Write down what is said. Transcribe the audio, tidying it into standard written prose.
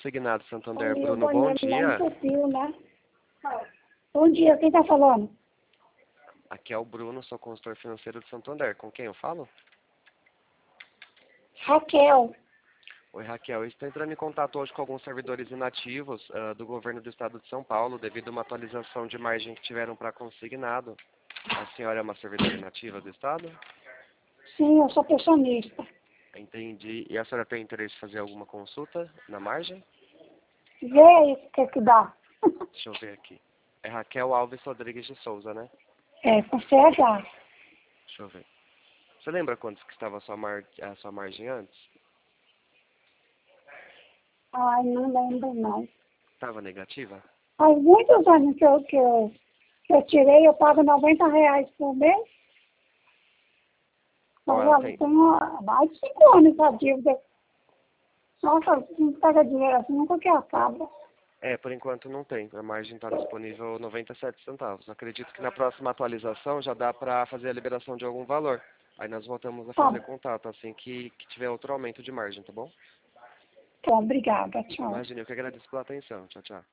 Consignado Santander. Oi, Bruno, bom banheiro lá dia. entupiu, né? Bom dia, quem tá falando? Aqui é o Bruno, sou consultor financeiro de Santander. Com quem eu falo? Raquel. Oi, Raquel. Eu estou entrando em contato hoje com alguns servidores inativos do governo do estado de São Paulo, devido a uma atualização de margem que tiveram para consignado. A senhora é uma servidora inativa do estado? Sim, eu sou pensionista. Entendi. E a senhora tem interesse em fazer alguma consulta na margem? Vê aí o que é que dá. Deixa eu ver aqui. É Raquel Alves Rodrigues de Souza, né? É, com CH. Deixa eu ver. Você lembra quanto que estava a sua margem antes? Ai, não lembro não. Estava negativa? Faz muitos anos que eu tirei, eu pago R$ 90 por mês. Mas Ó, ela olha, tem. tem mais de 5 anos a dívida. Nossa, não pega dinheiro assim, nunca que acaba. Por enquanto não tem. A margem está disponível 97 centavos. Acredito que na próxima atualização já dá para fazer a liberação de algum valor. Aí nós voltamos a Tá, fazer contato assim que tiver outro aumento de margem, tá bom? então, obrigada, tchau. Imagine, eu que agradeço pela atenção. Tchau, tchau.